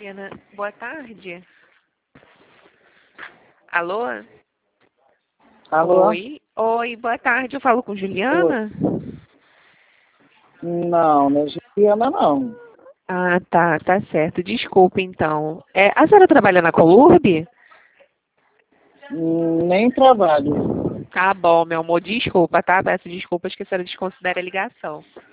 Juliana, boa tarde. Alô? Alô? Oi, boa tarde. Eu falo com Oi. Juliana? Não é Juliana, não. Ah, tá certo. Desculpa, então. A senhora trabalha na Colurb? Nem trabalho. Tá bom, meu amor. Desculpa, tá? Peço desculpas que a senhora desconsidera a ligação.